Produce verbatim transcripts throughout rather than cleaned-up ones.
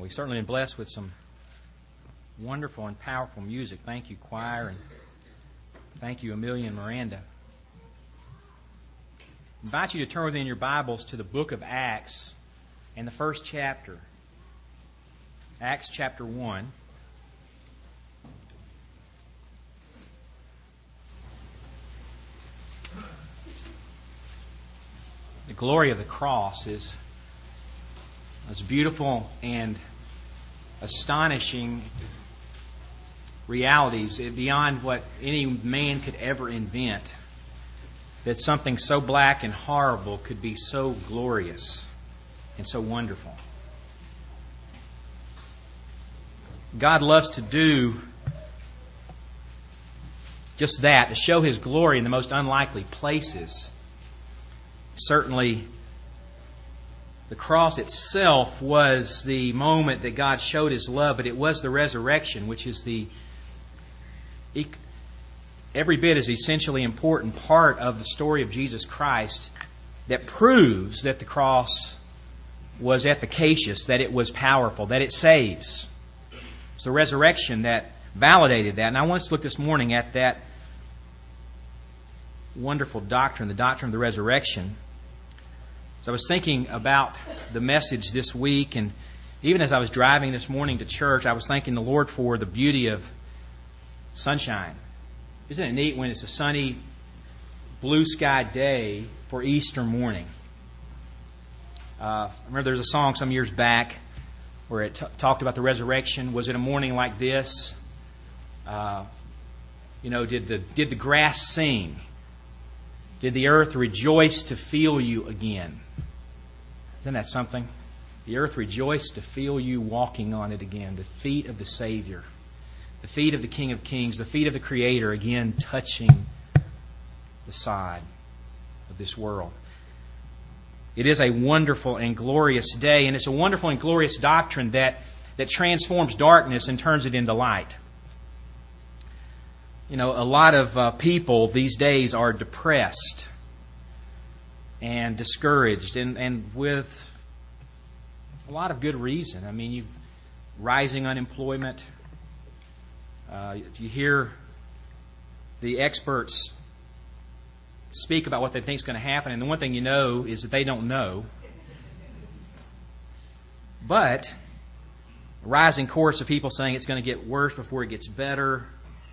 We've certainly been blessed with some wonderful and powerful music. Thank you, choir, and thank you, Amelia and Miranda. I invite you to turn within your Bibles to the book of Acts and the first chapter. Acts chapter one. The glory of the cross is as beautiful and astonishing realities beyond what any man could ever invent. That something so black and horrible could be so glorious and so wonderful. God loves to do just that, to show His glory in the most unlikely places. Certainly, the cross itself was the moment that God showed His love, but it was the resurrection, which is the every bit as essentially important part of the story of Jesus Christ that proves that the cross was efficacious, that it was powerful, that it saves. It's the resurrection that validated that. And I want us to look this morning at that wonderful doctrine, the doctrine of the resurrection. So I was thinking about the message this week, and even as I was driving this morning to church, I was thanking the Lord for the beauty of sunshine. Isn't it neat when it's a sunny, blue sky day for Easter morning? Uh, I remember there was a song some years back where it t- talked about the resurrection. Was it a morning like this? Uh, you know, did the did the grass sing? Did the earth rejoice to feel you again? Isn't that something? The earth rejoiced to feel you walking on it again. The feet of the Savior. The feet of the King of Kings. The feet of the Creator again touching the side of this world. It is a wonderful and glorious day, and it's a wonderful and glorious doctrine that, that transforms darkness and turns it into light. You know, a lot of uh, people these days are depressed and discouraged, and, and with a lot of good reason. I mean, you've rising unemployment. Uh, you hear the experts speak about what they think is going to happen, and the one thing you know is that they don't know. But a rising chorus of people saying it's going to get worse before it gets better.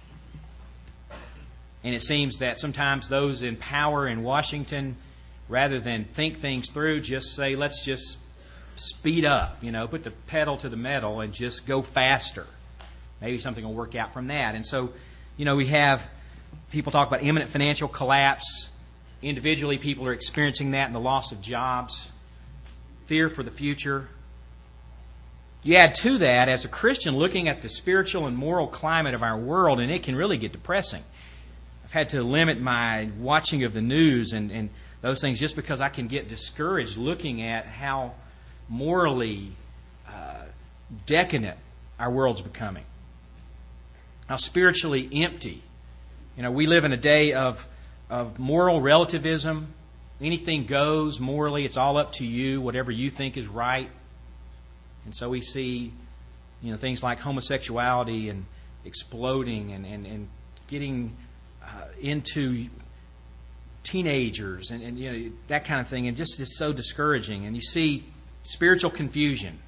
And it seems that sometimes those in power in Washington, rather than think things through, just say, let's just speed up, you know, put the pedal to the metal and just go faster. Maybe something will work out from that. And so, you know, we have people talk about imminent financial collapse. Individually, people are experiencing that and the loss of jobs, fear for the future. You add to that, as a Christian, looking at the spiritual and moral climate of our world, and it can really get depressing. I've had to limit my watching of the news and, and those things just because I can get discouraged looking at how morally uh, decadent our world's becoming. How spiritually empty. You know, we live in a day of, of moral relativism. Anything goes morally. It's all up to you, whatever you think is right. And so we see, you know, things like homosexuality and exploding and, and, and getting uh, into teenagers and, and you know that kind of thing, and just is so discouraging. And you see spiritual confusion.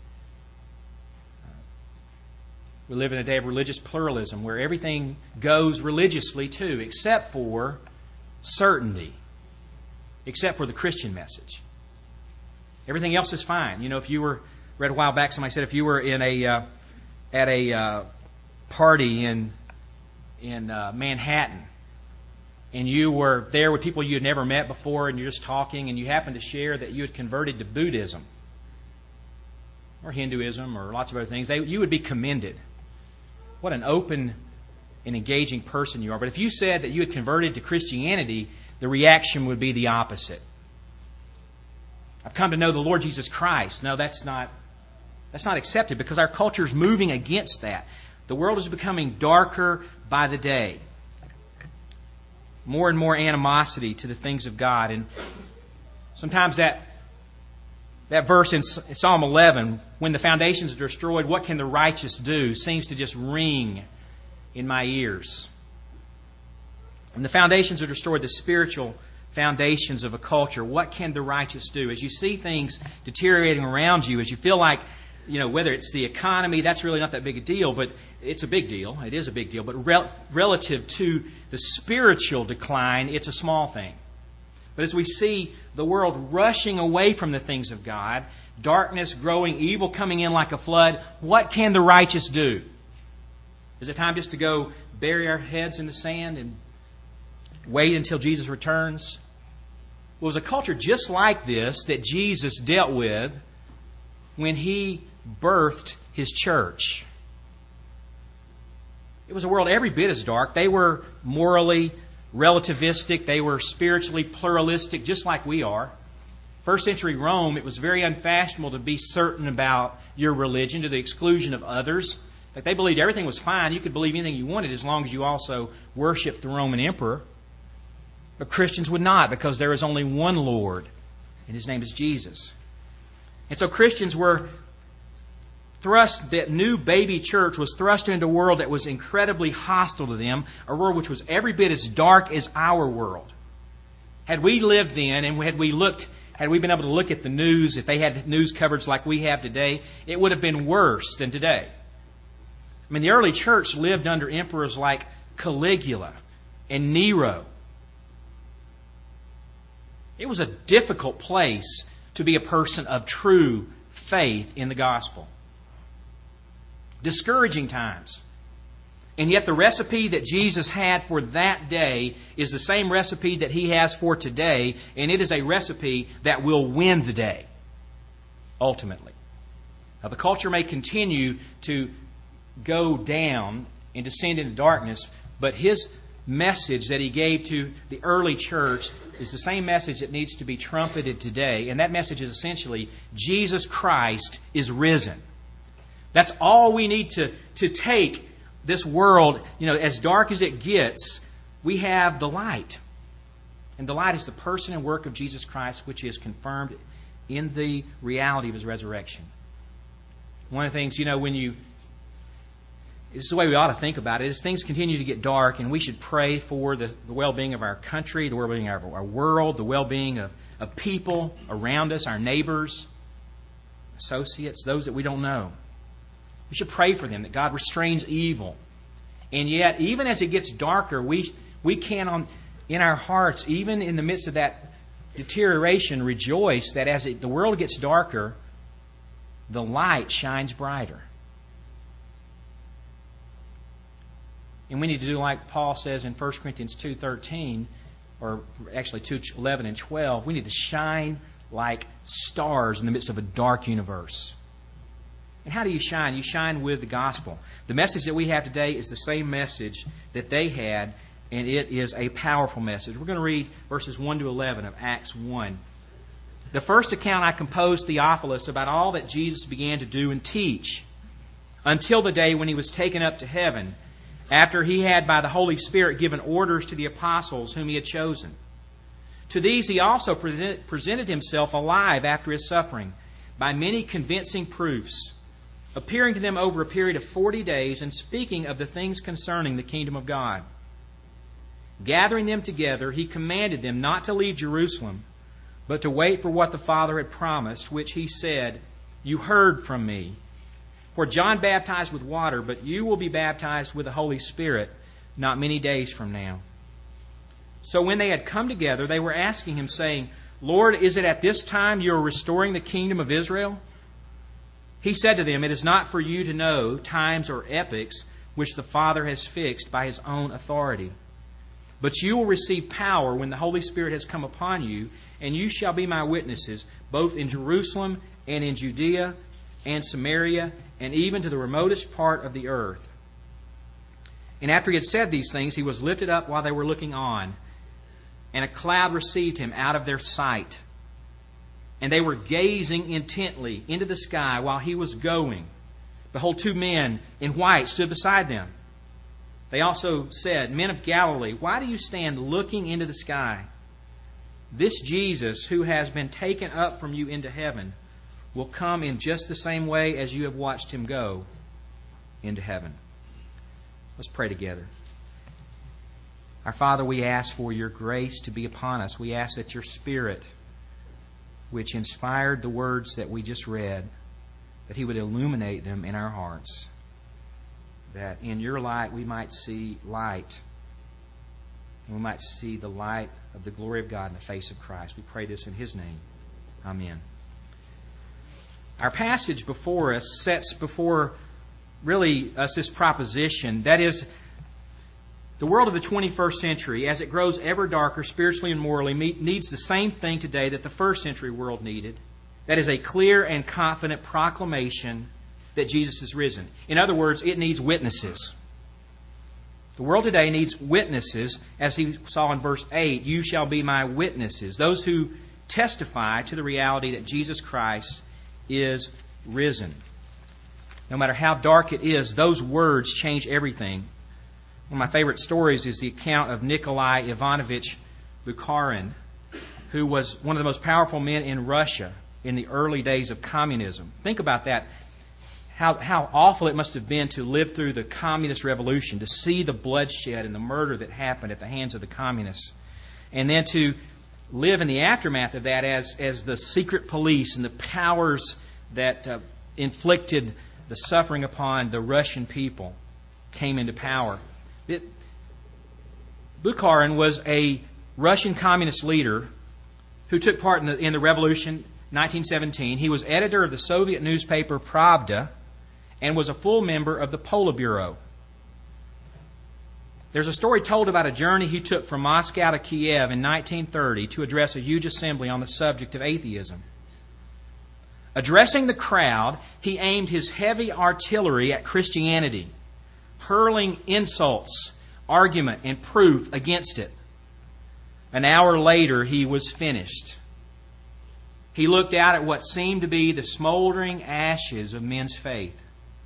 We live in a day of religious pluralism where everything goes religiously too, except for certainty, except for the Christian message. Everything else is fine. You know, if you were read a while back, somebody said if you were in a uh, at a uh, party in in uh, Manhattan, and you were there with people you had never met before, and you're just talking, and you happened to share that you had converted to Buddhism or Hinduism or lots of other things, they, you would be commended. What an open and engaging person you are. But if you said that you had converted to Christianity, the reaction would be the opposite. I've come to know the Lord Jesus Christ. No, that's not that's not accepted because our culture is moving against that. The world is becoming darker by the day. More and more animosity to the things of God. And sometimes that That verse in Psalm eleven, when the foundations are destroyed, what can the righteous do, seems to just ring in my ears. When the foundations are destroyed, the spiritual foundations of a culture, what can the righteous do? As you see things deteriorating around you, as you feel like, you know, whether it's the economy, that's really not that big a deal, but it's a big deal. It is a big deal. But rel- relative to the spiritual decline, it's a small thing. But as we see the world rushing away from the things of God, darkness growing, evil coming in like a flood, what can the righteous do? Is it time just to go bury our heads in the sand and wait until Jesus returns? Well, it was a culture just like this that Jesus dealt with when He birthed His church. It was a world every bit as dark. They were morally relativistic. They were spiritually pluralistic, just like we are. First century Rome, it was very unfashionable to be certain about your religion to the exclusion of others. Like, they believed everything was fine. You could believe anything you wanted as long as you also worshiped the Roman emperor. But Christians would not, because there is only one Lord, and His name is Jesus. And so Christians were thrust, that new baby church was thrust into a world that was incredibly hostile to them, a world which was every bit as dark as our world. Had we lived then, and had we looked, had we been able to look at the news, if they had news coverage like we have today, it would have been worse than today. I mean, the early church lived under emperors like Caligula and Nero. It was a difficult place to be a person of true faith in the gospel. Discouraging times. And yet the recipe that Jesus had for that day is the same recipe that He has for today, and it is a recipe that will win the day, ultimately. Now, the culture may continue to go down and descend into darkness, but His message that He gave to the early church is the same message that needs to be trumpeted today, and that message is essentially, Jesus Christ is risen. That's all we need to, to take this world, you know, as dark as it gets, we have the light. And the light is the person and work of Jesus Christ, which is confirmed in the reality of His resurrection. One of the things, you know, when you, this is the way we ought to think about it, as things continue to get dark, and we should pray for the, the well-being of our country, the well-being of our world, the well-being of, of people around us, our neighbors, associates, those that we don't know. We should pray for them, that God restrains evil. And yet, even as it gets darker, we we can, on, in our hearts, even in the midst of that deterioration, rejoice that as it, the world gets darker, the light shines brighter. And we need to do like Paul says in First Corinthians two thirteen, or actually two eleven and twelve, we need to shine like stars in the midst of a dark universe. And how do you shine? You shine with the gospel. The message that we have today is the same message that they had, and it is a powerful message. We're going to read verses one to eleven of Acts one. The first account I composed, Theophilus, about all that Jesus began to do and teach, until the day when He was taken up to heaven, after He had by the Holy Spirit given orders to the apostles whom He had chosen. To these He also present, presented Himself alive after His suffering, by many convincing proofs, appearing to them over a period of forty days and speaking of the things concerning the kingdom of God. Gathering them together, He commanded them not to leave Jerusalem, but to wait for what the Father had promised, which He said, "You heard from me. For John baptized with water, but you will be baptized with the Holy Spirit not many days from now." So when they had come together, they were asking Him, saying, "Lord, is it at this time you are restoring the kingdom of Israel?" He said to them, "It is not for you to know times or epochs which the Father has fixed by His own authority. But you will receive power when the Holy Spirit has come upon you, and you shall be my witnesses, both in Jerusalem and in Judea and Samaria, and even to the remotest part of the earth." And after He had said these things, He was lifted up while they were looking on, and a cloud received Him out of their sight. And they were gazing intently into the sky while He was going. Behold, two men in white stood beside them. They also said, "Men of Galilee, why do you stand looking into the sky? This Jesus who has been taken up from you into heaven will come in just the same way as you have watched Him go into heaven. Let's pray together. Our Father, we ask for Your grace to be upon us. We ask that Your Spirit, which inspired the words that we just read, that He would illuminate them in our hearts. That in Your light we might see light. And we might see the light of the glory of God in the face of Christ. We pray this in His name. Amen. Our passage before us sets before really us this proposition. That is, the world of the twenty-first century, as it grows ever darker spiritually and morally, needs the same thing today that the first century world needed. That is a clear and confident proclamation that Jesus is risen. In other words, it needs witnesses. The world today needs witnesses, as he saw in verse eight, "You shall be my witnesses." Those who testify to the reality that Jesus Christ is risen. No matter how dark it is, those words change everything. One of my favorite stories is the account of Nikolai Ivanovich Bukharin, who was one of the most powerful men in Russia in the early days of communism. Think about that. How, how awful it must have been to live through the communist revolution, to see the bloodshed and the murder that happened at the hands of the communists, and then to live in the aftermath of that as, as the secret police and the powers that uh, inflicted the suffering upon the Russian people came into power. It, Bukharin was a Russian communist leader who took part in the, in the revolution nineteen seventeen. He was editor of the Soviet newspaper Pravda and was a full member of the Politburo. There's a story told about a journey he took from Moscow to Kiev in nineteen thirty to address a huge assembly on the subject of atheism. Addressing the crowd, he aimed his heavy artillery at Christianity, hurling insults, argument, and proof against it. An hour later, he was finished. He looked out at what seemed to be the smoldering ashes of men's faith.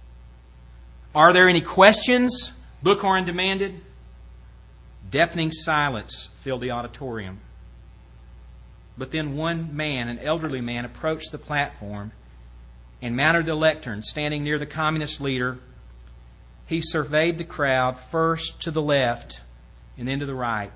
"Are there any questions?" Bukharin demanded. Deafening silence filled the auditorium. But then one man, an elderly man, approached the platform and mounted the lectern, standing near the communist leader. He surveyed the crowd first to the left and then to the right.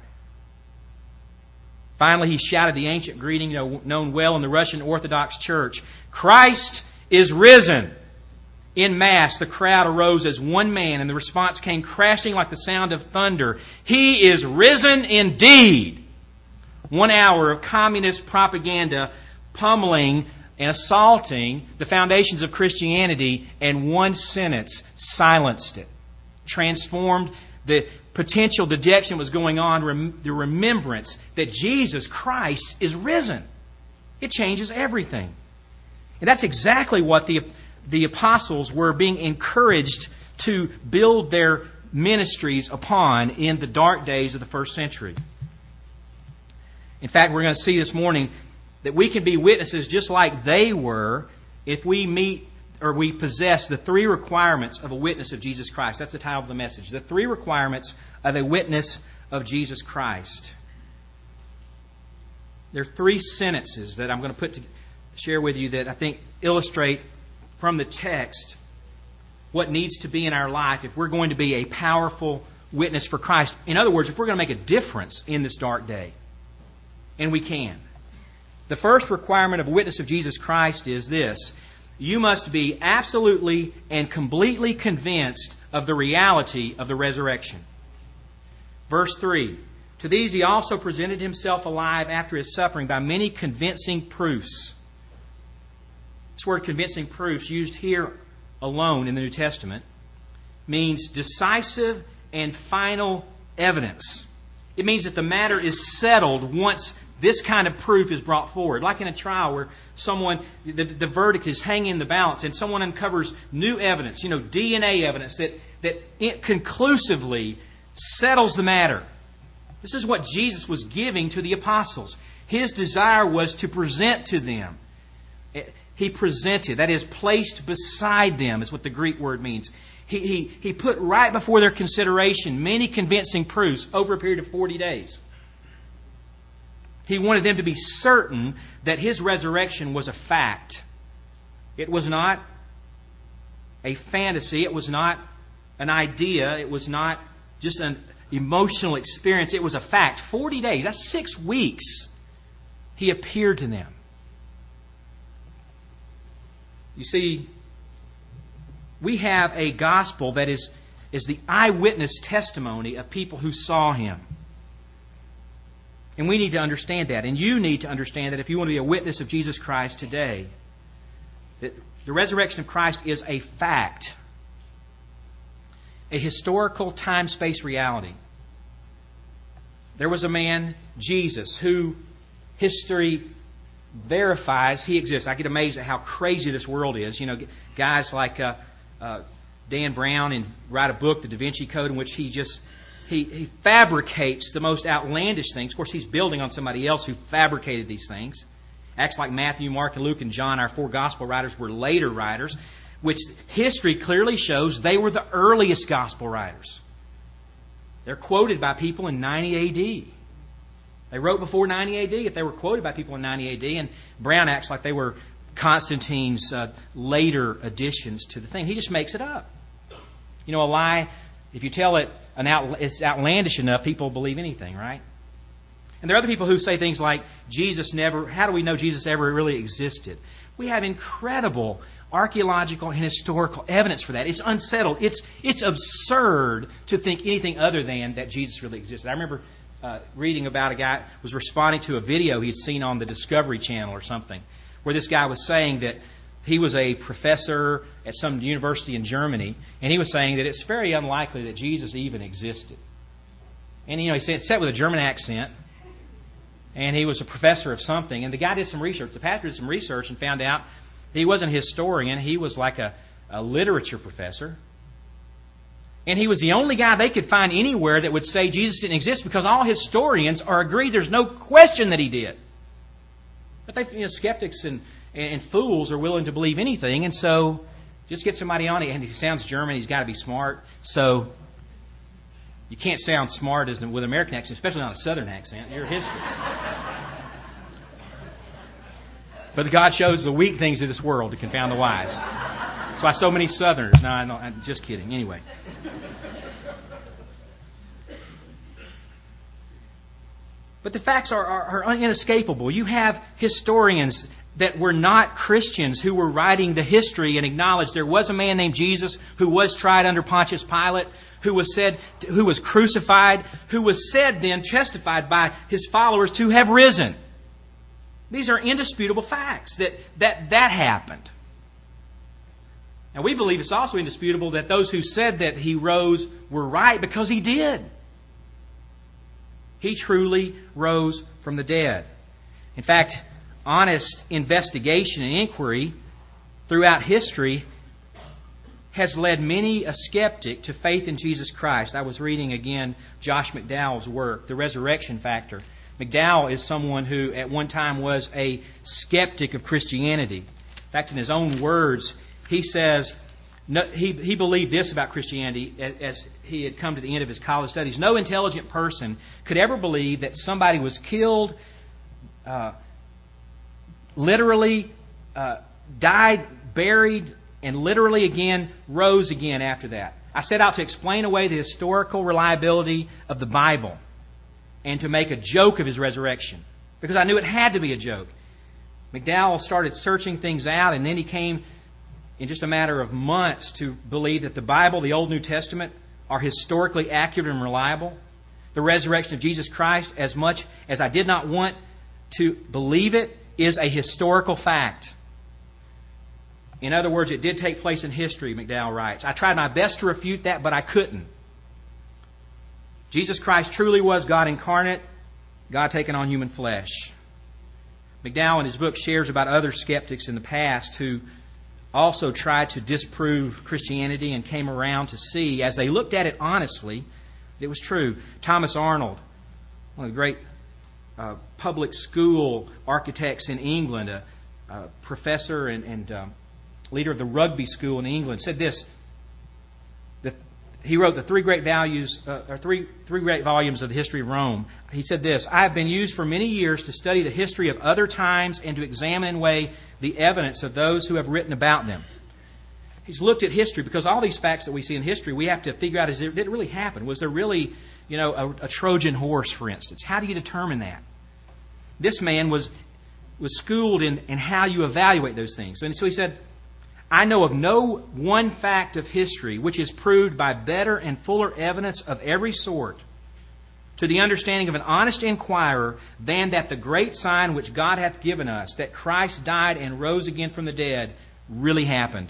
Finally, he shouted the ancient greeting known well in the Russian Orthodox Church, "Christ is risen!" In mass, the crowd arose as one man, and the response came crashing like the sound of thunder. "He is risen indeed!" One hour of communist propaganda pummeling and assaulting the foundations of Christianity, and one sentence silenced it, transformed the potential dejection was going on, rem- the remembrance that Jesus Christ is risen. It changes everything. And that's exactly what the, the apostles were being encouraged to build their ministries upon in the dark days of the first century. In fact, we're going to see this morning that we can be witnesses just like they were if we meet or we possess the three requirements of a witness of Jesus Christ. That's the title of the message. The three requirements of a witness of Jesus Christ. There are three sentences that I'm going to put to share with you that I think illustrate from the text what needs to be in our life if we're going to be a powerful witness for Christ. In other words, if we're going to make a difference in this dark day. And we can. The first requirement of a witness of Jesus Christ is this: you must be absolutely and completely convinced of the reality of the resurrection. Verse three, "To these he also presented himself alive after his suffering by many convincing proofs." This word convincing proofs, used here alone in the New Testament, means decisive and final evidence. It means that the matter is settled once this kind of proof is brought forward. Like in a trial where someone, the, the verdict is hanging in the balance and someone uncovers new evidence, you know, D N A evidence that, that it conclusively settles the matter. This is what Jesus was giving to the apostles. His desire was to present to them. He presented, that is, placed beside them, is what the Greek word means. He, he, he put right before their consideration many convincing proofs over a period of forty days. He wanted them to be certain that His resurrection was a fact. It was not a fantasy. It was not an idea. It was not just an emotional experience. It was a fact. Forty days, that's six weeks, He appeared to them. You see, we have a gospel that is, is the eyewitness testimony of people who saw Him. And we need to understand that. And you need to understand that if you want to be a witness of Jesus Christ today, that the resurrection of Christ is a fact. A historical time-space reality. There was a man, Jesus, who history verifies He exists. I get amazed at how crazy this world is. You know, guys like uh, uh, Dan Brown and write a book, The Da Vinci Code, in which he just he, he fabricates the most outlandish things. Of course, he's building on somebody else who fabricated these things. Acts like Matthew, Mark, and Luke, and John, our four gospel writers, were later writers, which history clearly shows they were the earliest gospel writers. They're quoted by people in ninety A D. They wrote before ninety A D if they were quoted by people in ninety A D, and Brown acts like they were Constantine's uh, later additions to the thing. He just makes it up. You know, a lie, if you tell it an out, it's outlandish enough, people believe anything, right? And there are other people who say things like, Jesus never, how do we know Jesus ever really existed? We have incredible archaeological and historical evidence for that. It's unsettled. It's, it's absurd to think anything other than that Jesus really existed. I remember Uh, reading about a guy who was responding to a video he had seen on the Discovery Channel or something, where this guy was saying that he was a professor at some university in Germany, and he was saying that it's very unlikely that Jesus even existed. And, you know, he said, sat with a German accent, and he was a professor of something, and the guy did some research. The pastor did some research and found out he wasn't a historian. He was like a, a literature professor. And he was the only guy they could find anywhere that would say Jesus didn't exist, because all historians are agreed there's no question that He did. But they, you know, skeptics and, and fools are willing to believe anything, and so just get somebody on it. And he sounds German, he's got to be smart. So you can't sound smart as with an American accent, especially not a Southern accent. You're history. But God shows the weak things of this world to confound the wise. That's why so many Southerners. No, I know, I'm just kidding. Anyway. But the facts are, are, are inescapable. You have historians that were not Christians who were writing the history and acknowledged there was a man named Jesus who was tried under Pontius Pilate, who was said, who was crucified, who was said then, testified by his followers to have risen. These are indisputable facts that that, that happened. Now we believe it's also indisputable that those who said that He rose were right, because He did. He truly rose from the dead. In fact, honest investigation and inquiry throughout history has led many a skeptic to faith in Jesus Christ. I was reading again Josh McDowell's work, The Resurrection Factor. McDowell is someone who at one time was a skeptic of Christianity. In fact, in his own words, he says, no, he, he believed this about Christianity as, as he had come to the end of his college studies. No intelligent person could ever believe that somebody was killed, uh, literally uh, died, buried, and literally again rose again after that. I set out to explain away the historical reliability of the Bible and to make a joke of His resurrection, because I knew it had to be a joke. McDowell started searching things out, and then he came in just a matter of months to believe that the Bible, the Old New Testament, are historically accurate and reliable. The resurrection of Jesus Christ, as much as I did not want to believe it, is a historical fact. In other words, it did take place in history, McDowell writes. I tried my best to refute that, but I couldn't. Jesus Christ truly was God incarnate, God taking on human flesh. McDowell in his book shares about other skeptics in the past who also tried to disprove Christianity and came around to see, as they looked at it honestly, it was true. Thomas Arnold, one of the great uh, public school architects in England, a, a professor and, and um, leader of the rugby school in England, said this, that he wrote the three great values, uh, or three three great volumes of the history of Rome. He said this: "I have been used for many years to study the history of other times and to examine and weigh the evidence of those who have written about them." He's looked at history because all these facts that we see in history, we have to figure out: is it, did it really happen? Was there really, you know, a, a Trojan horse, for instance? How do you determine that? This man was was schooled in, in how you evaluate those things, and so he said, "I know of no one fact of history which is proved by better and fuller evidence of every sort to the understanding of an honest inquirer than that the great sign which God hath given us, that Christ died and rose again from the dead, really happened."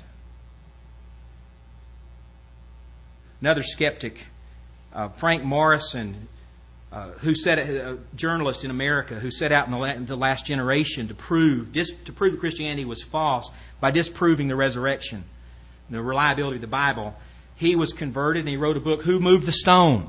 Another skeptic, uh, Frank Morrison, uh, who said, a journalist in America, who set out in the, la- in the last generation to prove dis- to prove that Christianity was false by disproving the resurrection, the reliability of the Bible. He was converted and he wrote a book, Who Moved the Stone?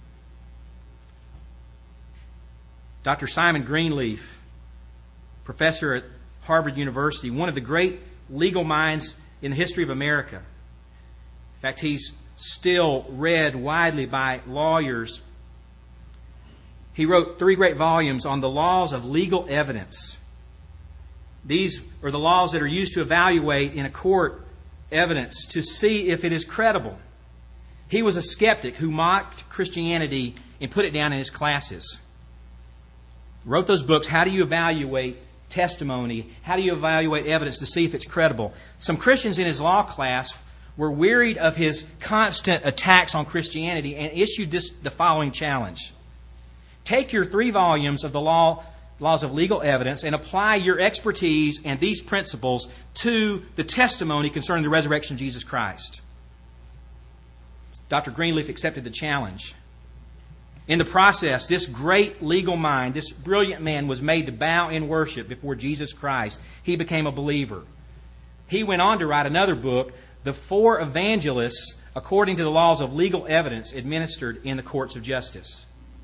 Doctor Simon Greenleaf, professor at Harvard University, one of the great legal minds in the history of America. In fact, he's still read widely by lawyers. He wrote three great volumes on the laws of legal evidence. These are the laws that are used to evaluate in a court evidence to see if it is credible. He was a skeptic who mocked Christianity and put it down in his classes. Wrote those books, How Do You Evaluate Testimony? How do you evaluate evidence to see if it's credible? Some Christians in his law class were wearied of his constant attacks on Christianity and issued this the following challenge. Take your three volumes of the law, laws of legal evidence and apply your expertise and these principles to the testimony concerning the resurrection of Jesus Christ. Doctor Greenleaf accepted the challenge. In the process, this great legal mind, this brilliant man, was made to bow in worship before Jesus Christ. He became a believer. He went on to write another book, The Four Evangelists, according to the laws of legal evidence administered in the courts of justice.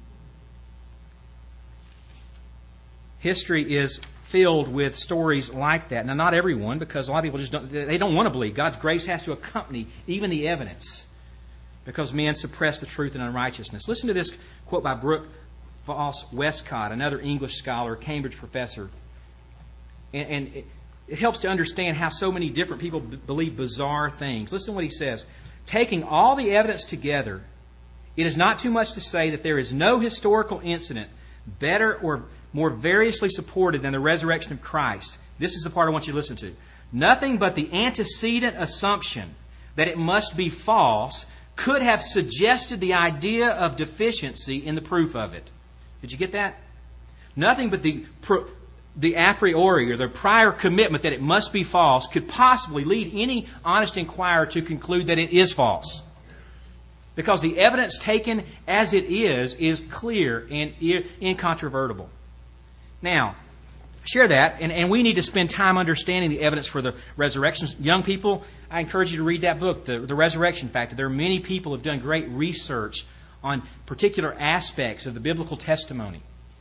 History is filled with stories like that. Now, not everyone, because a lot of people just don't, they don't want to believe. God's grace has to accompany even the evidence, because men suppress the truth in unrighteousness. Listen to this quote by Brooke Voss Westcott, another English scholar, Cambridge professor. And, and it, it helps to understand how so many different people b- believe bizarre things. Listen to what he says. Taking all the evidence together, it is not too much to say that there is no historical incident better or more variously supported than the resurrection of Christ. This is the part I want you to listen to. Nothing but the antecedent assumption that it must be false could have suggested the idea of deficiency in the proof of it. Did you get that? Nothing but the the a priori, or the prior commitment that it must be false, could possibly lead any honest inquirer to conclude that it is false. Because the evidence taken as it is is clear and incontrovertible. Now, share that, and, and we need to spend time understanding the evidence for the resurrection. Young people, I encourage you to read that book, The, the Resurrection Factor. There are many people who have done great research on particular aspects of the biblical testimony.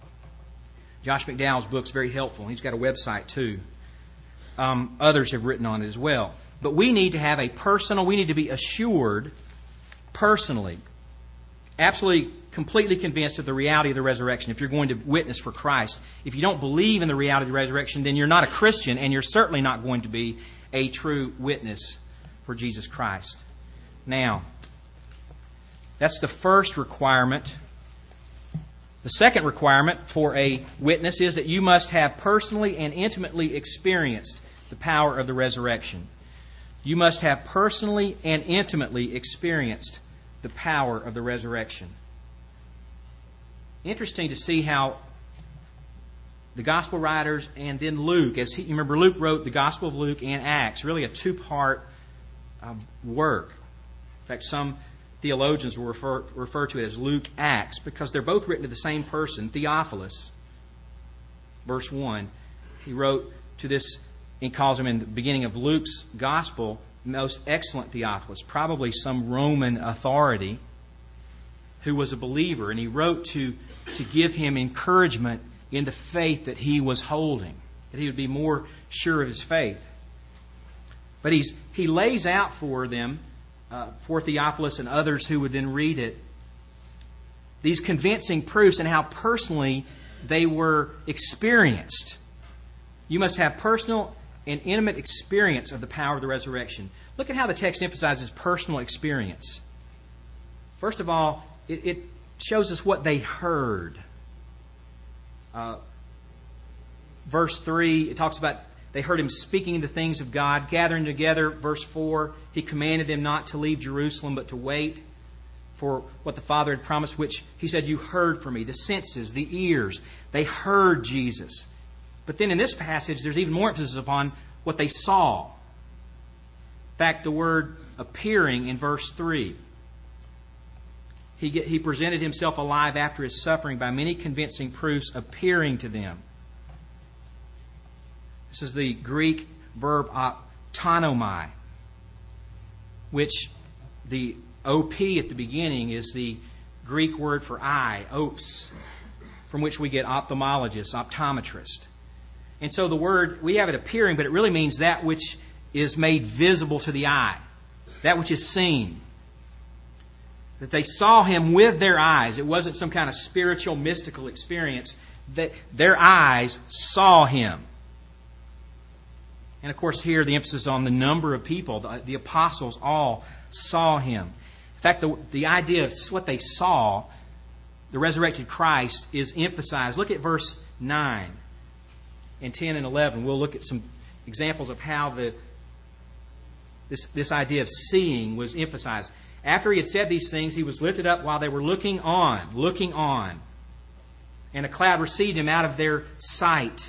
Josh McDowell's book's very helpful. He's got a website too. Um, others have written on it as well. But we need to have a personal, we need to be assured personally, absolutely, completely convinced of the reality of the resurrection if you're going to witness for Christ. If you don't believe in the reality of the resurrection, then you're not a Christian, and you're certainly not going to be a true witness for Jesus Christ. Now, that's the first requirement. The second requirement for a witness is that you must have personally and intimately experienced the power of the resurrection. You must have personally and intimately experienced the power of the resurrection. Interesting to see how the Gospel writers and then Luke, as he, you remember, Luke wrote the Gospel of Luke and Acts, really a two-part uh, work. In fact, some theologians will refer, refer to it as Luke Acts because they're both written to the same person, Theophilus. Verse one, he wrote to this, and calls him in the beginning of Luke's Gospel, most excellent Theophilus, probably some Roman authority who was a believer, and he wrote to, to give him encouragement in the faith that he was holding, that he would be more sure of his faith. But he's, he lays out for them uh, for Theophilus and others who would then read it, these convincing proofs and how personally they were experienced. You must have personal and intimate experience of the power of the resurrection. Look at how the text emphasizes personal experience. First of all, it, it shows us what they heard. Uh, verse three, it talks about they heard him speaking the things of God, gathering together. Verse four, he commanded them not to leave Jerusalem, but to wait for what the Father had promised, which he said, you heard from me. The senses, the ears, they heard Jesus. But then in this passage, there's even more emphasis upon what they saw. In fact, the word appearing in verse three. He, get, he presented himself alive after his suffering by many convincing proofs, appearing to them. This is the Greek verb autonomai, which the O P at the beginning is the Greek word for eye, ops, from which we get ophthalmologist, optometrist. And so the word, we have it appearing, but it really means that which is made visible to the eye, that which is seen. That they saw him with their eyes. It wasn't some kind of spiritual, mystical experience. That their eyes saw him. And of course here the emphasis on the number of people. The, the apostles all saw him. In fact, the, the idea of what they saw, the resurrected Christ, is emphasized. Look at verse nine and ten and eleven. We'll look at some examples of how the this, this idea of seeing was emphasized. After he had said these things, he was lifted up while they were looking on, looking on. And a cloud received him out of their sight.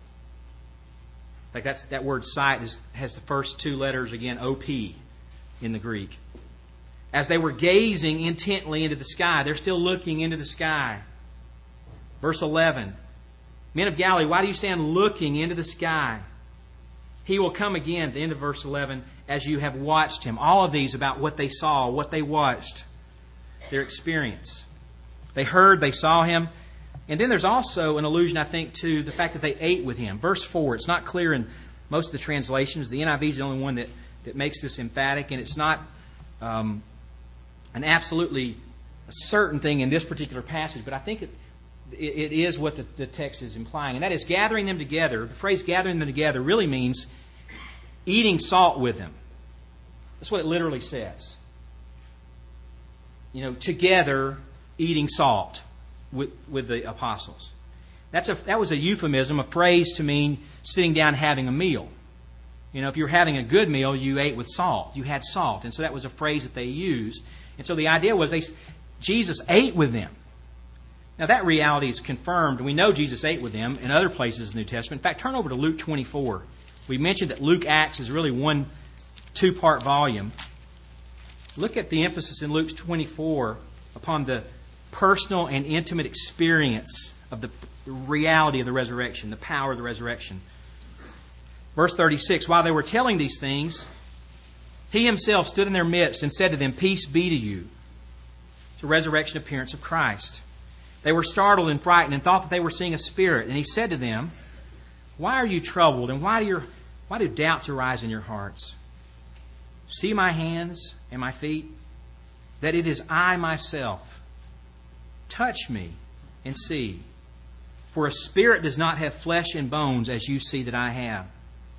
Like that's, that word sight is, has the first two letters, again, O P in the Greek. As they were gazing intently into the sky, they're still looking into the sky. Verse eleven. Men of Galilee, why do you stand looking into the sky? He will come again, at the end of verse eleven, as you have watched him. All of these about what they saw, what they watched, their experience. They heard, they saw him. And then there's also an allusion, I think, to the fact that they ate with him. Verse four, it's not clear in most of the translations. The N I V is the only one that, that makes this emphatic, and it's not um, an absolutely certain thing in this particular passage, but I think it, it is what the, the text is implying. And that is gathering them together. The phrase gathering them together really means eating salt with them. That's what it literally says. You know, together eating salt with, with the apostles. That's a, that was a euphemism, a phrase to mean sitting down having a meal. You know, if you were having a good meal, you ate with salt. You had salt. And so that was a phrase that they used. And so the idea was they, Jesus ate with them. Now that reality is confirmed. We know Jesus ate with them in other places in the New Testament. In fact, turn over to Luke twenty-four. We mentioned that Luke Acts is really one two-part volume. Look at the emphasis in Luke twenty-four upon the personal and intimate experience of the reality of the resurrection, the power of the resurrection. Verse thirty-six, while they were telling these things, he himself stood in their midst and said to them, peace be to you. It's a resurrection appearance of Christ. They were startled and frightened and thought that they were seeing a spirit. And he said to them, why are you troubled and why do your why do doubts arise in your hearts? See my hands and my feet, that it is I myself. Touch me and see. For a spirit does not have flesh and bones as you see that I have.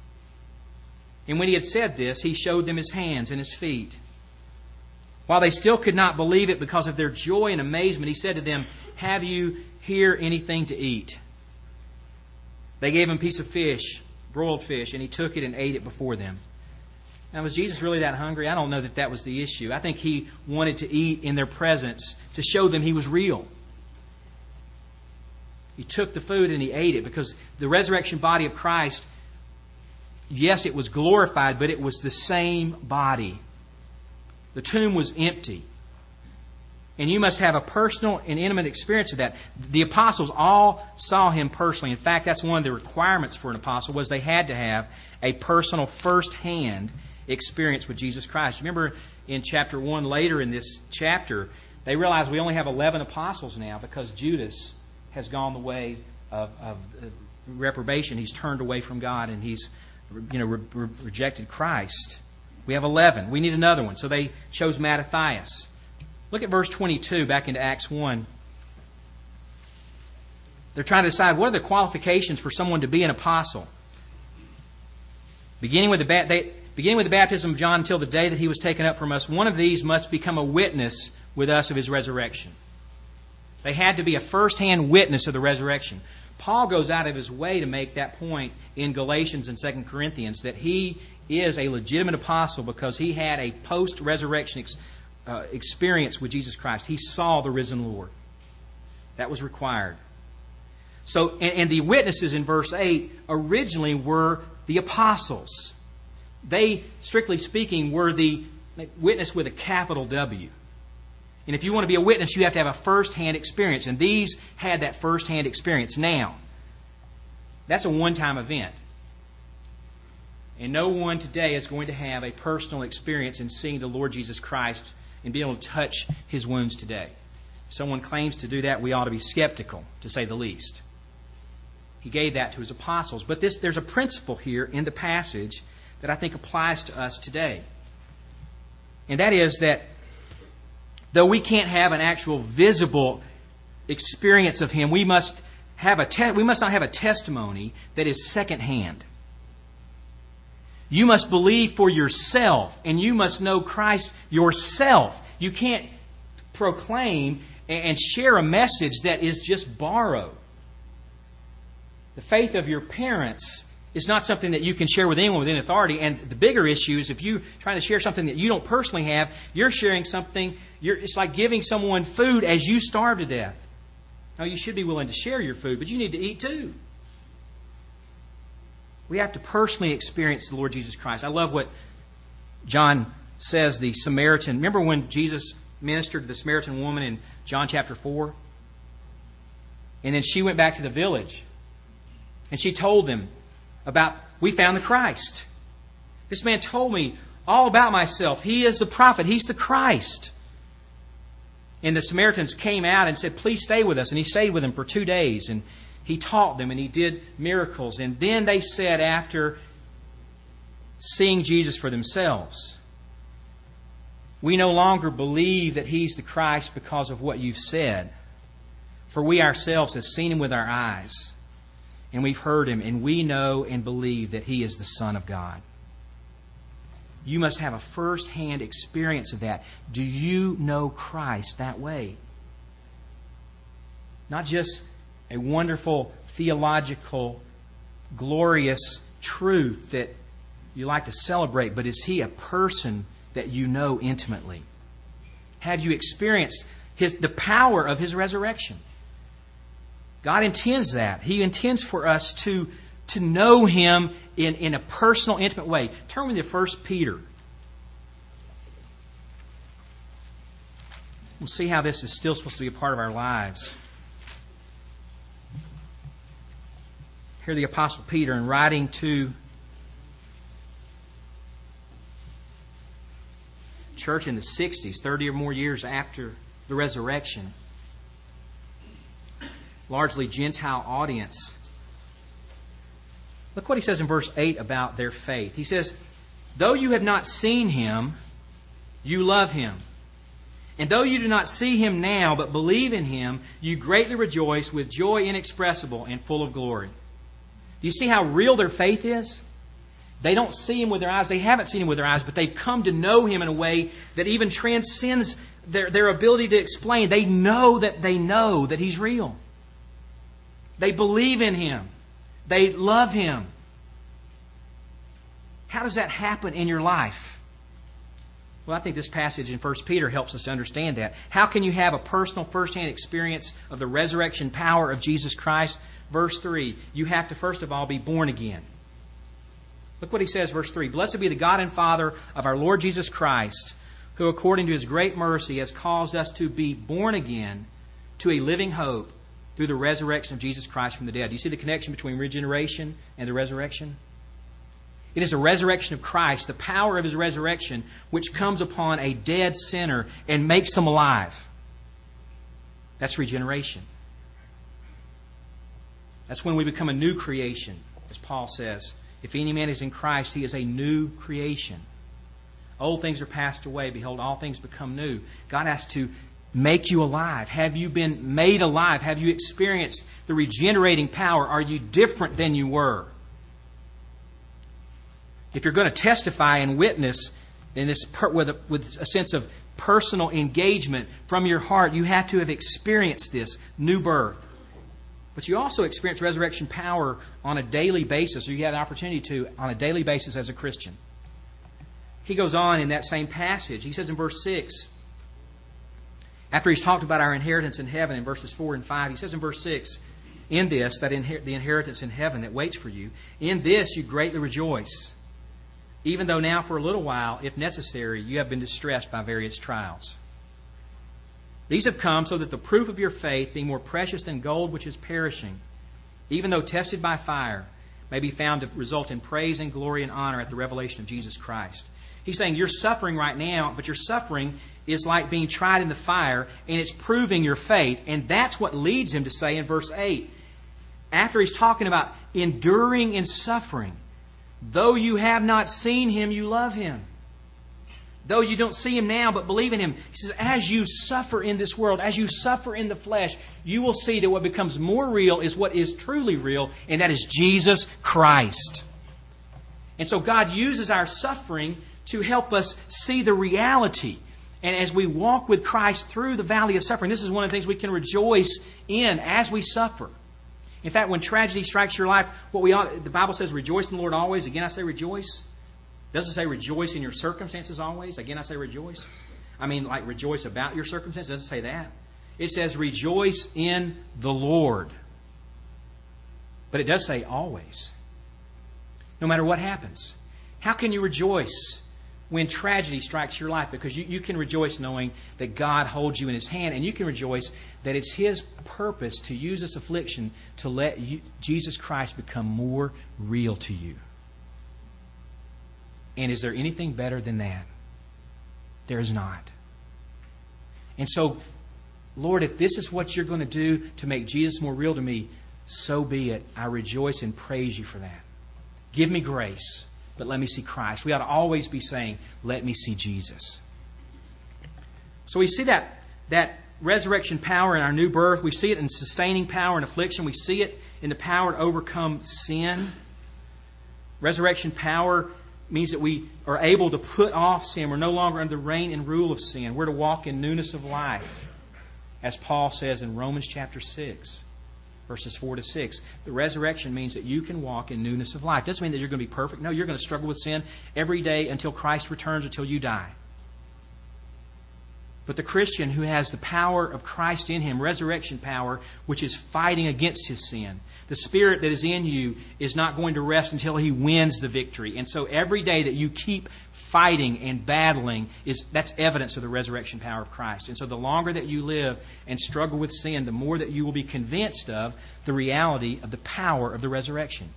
And when he had said this, he showed them his hands and his feet. While they still could not believe it because of their joy and amazement, he said to them, have you here anything to eat? They gave him a piece of fish, broiled fish, and he took it and ate it before them. Now, was Jesus really that hungry? I don't know that that was the issue. I think he wanted to eat in their presence to show them he was real. He took the food and he ate it because the resurrection body of Christ, yes, it was glorified, but it was the same body. The tomb was empty. And you must have a personal and intimate experience of that. The apostles all saw him personally. In fact, that's one of the requirements for an apostle, was they had to have a personal, first-hand experience with Jesus Christ. Remember in chapter one, later in this chapter, they realized we only have eleven apostles now because Judas has gone the way of, of reprobation. He's turned away from God and he's you know, re- re- rejected Christ. We have eleven. We need another one. So they chose Mattathias. Look at verse twenty-two back into Acts one. They're trying to decide what are the qualifications for someone to be an apostle. Beginning with the ba- they, beginning with the baptism of John until the day that he was taken up from us, one of these must become a witness with us of his resurrection. They had to be a first-hand witness of the resurrection. Paul goes out of his way to make that point in Galatians and Second Corinthians, that he is a legitimate apostle because he had a post-resurrection ex- uh, experience with Jesus Christ. He saw the risen Lord. That was required. So, and, and the witnesses in verse eight originally were the apostles. They, strictly speaking, were the witness with a capital W. And if you want to be a witness, you have to have a first-hand experience. And these had that first-hand experience. Now, that's a one-time event. And no one today is going to have a personal experience in seeing the Lord Jesus Christ and being able to touch His wounds today. If someone claims to do that, we ought to be skeptical, to say the least. He gave that to His apostles. But this, there's a principle here in the passage that I think applies to us today. And that is that though we can't have an actual visible experience of Him, we must have a te- we must not have a testimony that is secondhand. You must believe for yourself, and you must know Christ yourself. You can't proclaim and share a message that is just borrowed. The faith of your parents is not something that you can share with anyone within authority. And the bigger issue is if you're trying to share something that you don't personally have, you're sharing something, you're, it's like giving someone food as you starve to death. Now, you should be willing to share your food, but you need to eat too. We have to personally experience the Lord Jesus Christ. I love what John says, the Samaritan. Remember when Jesus ministered to the Samaritan woman in John chapter four? And then she went back to the village. And she told them about, we found the Christ. This man told me all about myself. He is the prophet. He's the Christ. And the Samaritans came out and said, please stay with us. And he stayed with them for two days. And he taught them and he did miracles. And then they said, after seeing Jesus for themselves, we no longer believe that He's the Christ because of what you've said. For we ourselves have seen Him with our eyes. And we've heard Him, and we know and believe that He is the Son of God. You must have a first-hand experience of that. Do you know Christ that way? Not just a wonderful, theological, glorious truth that you like to celebrate, but is He a person that you know intimately? Have you experienced His, the power of His resurrection? God intends that. He intends for us to, to know Him in, in a personal, intimate way. Turn with me to First Peter. We'll see how this is still supposed to be a part of our lives. Here the Apostle Peter, in writing to church in the sixties, thirty or more years after the resurrection, largely Gentile audience. Look what he says in verse eight about their faith. He says, though you have not seen Him, you love Him. And though you do not see Him now, but believe in Him, you greatly rejoice with joy inexpressible and full of glory. Do you see how real their faith is? They don't see Him with their eyes. They haven't seen Him with their eyes, but they've come to know Him in a way that even transcends their, their ability to explain. They know that they know that He's real. They believe in Him. They love Him. How does that happen in your life? Well, I think this passage in First Peter helps us to understand that. How can you have a personal, first-hand experience of the resurrection power of Jesus Christ? Verse three, you have to first of all be born again. Look what he says, verse three. Blessed be the God and Father of our Lord Jesus Christ, who according to His great mercy has caused us to be born again to a living hope through the resurrection of Jesus Christ from the dead. Do you see the connection between regeneration and the resurrection? It is the resurrection of Christ, the power of His resurrection, which comes upon a dead sinner and makes them alive. That's regeneration. That's when we become a new creation, as Paul says. If any man is in Christ, he is a new creation. Old things are passed away. Behold, all things become new. God has to make you alive. Have you been made alive? Have you experienced the regenerating power? Are you different than you were? If you're going to testify and witness in this per, with, a, with a sense of personal engagement from your heart, you have to have experienced this new birth. But you also experience resurrection power on a daily basis, or you have the opportunity to on a daily basis as a Christian. He goes on in that same passage. He says in verse six, after he's talked about our inheritance in heaven in verses four and five, he says in verse six, in this, that inher- the inheritance in heaven that waits for you, in this you greatly rejoice, even though now for a little while, if necessary, you have been distressed by various trials. These have come so that the proof of your faith, being more precious than gold which is perishing, even though tested by fire, may be found to result in praise and glory and honor at the revelation of Jesus Christ. He's saying you're suffering right now, but your suffering is like being tried in the fire, and it's proving your faith. And that's what leads him to say in verse eight, after he's talking about enduring in suffering, though you have not seen Him, you love Him. Though you don't see Him now, but believe in Him. He says, as you suffer in this world, as you suffer in the flesh, you will see that what becomes more real is what is truly real, and that is Jesus Christ. And so God uses our suffering to help us see the reality. And as we walk with Christ through the valley of suffering, this is one of the things we can rejoice in as we suffer. In fact, when tragedy strikes your life, what we ought, the Bible says, rejoice in the Lord always. Again, I say rejoice. It doesn't say rejoice in your circumstances always. Again, I say rejoice. I mean, like rejoice about your circumstances. It doesn't say that. It says rejoice in the Lord. But it does say always. No matter what happens. How can you rejoice when tragedy strikes your life? Because you, you can rejoice knowing that God holds you in His hand, and you can rejoice that it's His purpose to use this affliction to let you, Jesus Christ become more real to you. And is there anything better than that? There is not. And so, Lord, if this is what You're going to do to make Jesus more real to me, so be it. I rejoice and praise You for that. Give me grace, but let me see Christ. We ought to always be saying, let me see Jesus. So we see that, that resurrection power in our new birth. We see it in sustaining power in affliction. We see it in the power to overcome sin. Resurrection power means that we are able to put off sin. We're no longer under the reign and rule of sin. We're to walk in newness of life. As Paul says in Romans chapter six, verses four to six. The resurrection means that you can walk in newness of life. It doesn't mean that you're going to be perfect. No, you're going to struggle with sin every day until Christ returns, until you die. But the Christian who has the power of Christ in him, resurrection power, which is fighting against his sin, the Spirit that is in you is not going to rest until He wins the victory. And so every day that you keep fighting and battling, is that's evidence of the resurrection power of Christ. And so the longer that you live and struggle with sin, the more that you will be convinced of the reality of the power of the resurrection.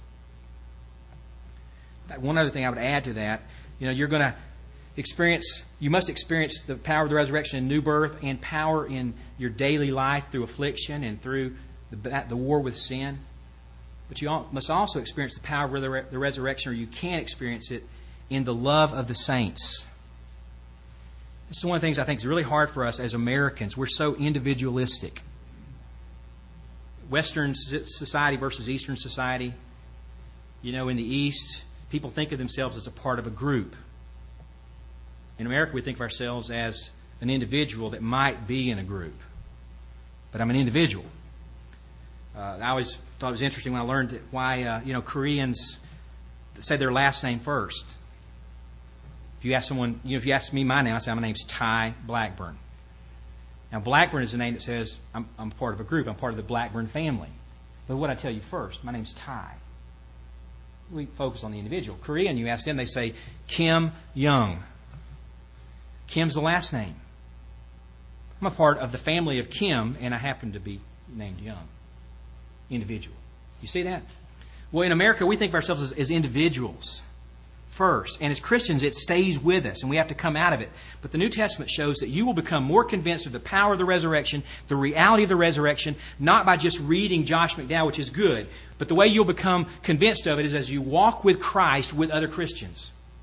One other thing I would add to that, you know, you're going to experience, you must experience the power of the resurrection in new birth and power in your daily life through affliction and through the, the war with sin. But you must also experience the power of the, the resurrection, or you can experience it in the love of the saints. This is one of the things I think is really hard for us as Americans. We're so individualistic. Western society versus Eastern society. You know, in the East, people think of themselves as a part of a group. In America, we think of ourselves as an individual that might be in a group. But I'm an individual. Uh, I always thought it was interesting when I learned why uh, you know Koreans say their last name first. If you ask someone, you know, if you ask me my name, I say my name's Ty Blackburn. Now, Blackburn is a name that says I'm, I'm part of a group. I'm part of the Blackburn family. But what I tell you first, my name's Ty. We focus on the individual. Korean, you ask them, they say Kim Young. Kim's the last name. I'm a part of the family of Kim, and I happen to be named Young. Individual. You see that? Well, in America, we think of ourselves as, as individuals first. And as Christians, it stays with us, and we have to come out of it. But the New Testament shows that you will become more convinced of the power of the resurrection, the reality of the resurrection, not by just reading Josh McDowell, which is good, but the way you'll become convinced of it is as you walk with Christ with other Christians.